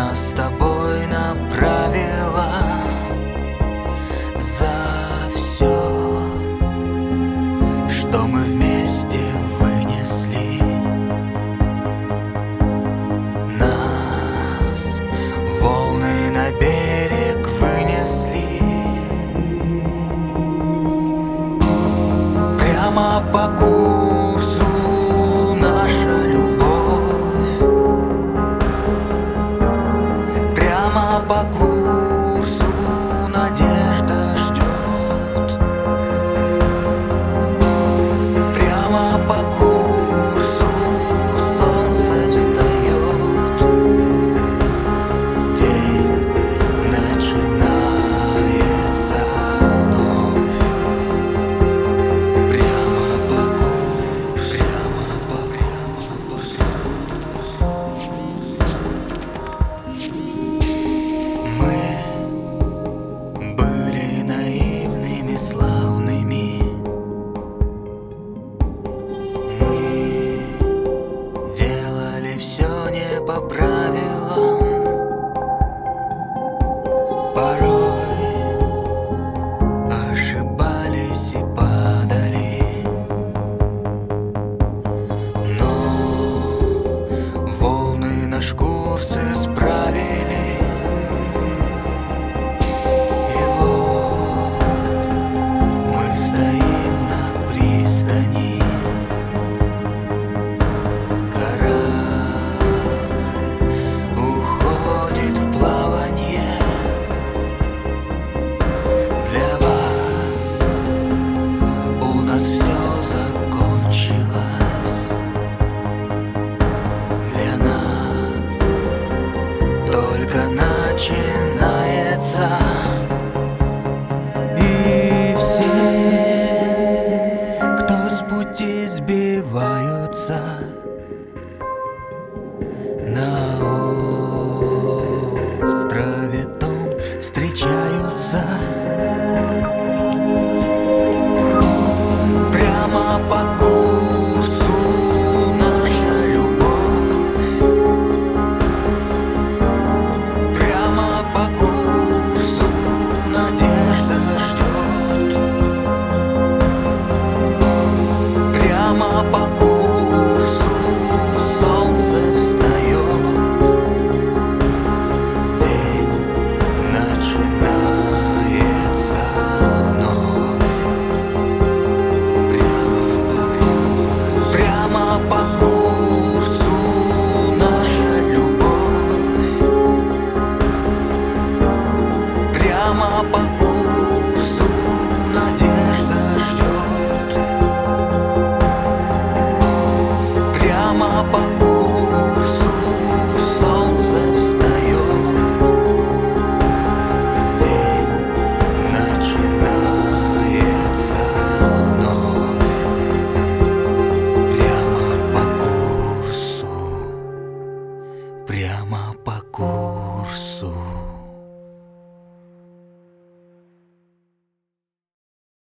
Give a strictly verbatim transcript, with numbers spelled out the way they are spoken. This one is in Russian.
нас с тобой направила за все, что мы вместе вынесли. Нас волны на берег вынесли прямо по курсу. Наша любовь прямо по курсу, надежда ждет. Прямо по курсу солнце встает. День начинается вновь. Прямо по курсу, прямо по курсу. Мы были наивными, славными. Мы делали все не по правилам. Порой ошибались и падали, но волны наш курс исправили. И вот мы стоим на пристани. Корабль уходит в плаванье. Для вас у нас все закончилось. Для нас только начинается. И все, кто с пути сбиваются, на острове том встречаются. Прямо по курсу наша любовь. Прямо по курсу надежда ждет. Прямо по курсу солнце встает. День начинается вновь. Прямо по курсу наша любовь. Прямо по курсу надежда ждет. Прямо по курсу солнце встает. День начинается вновь. Прямо по курсу, прямо по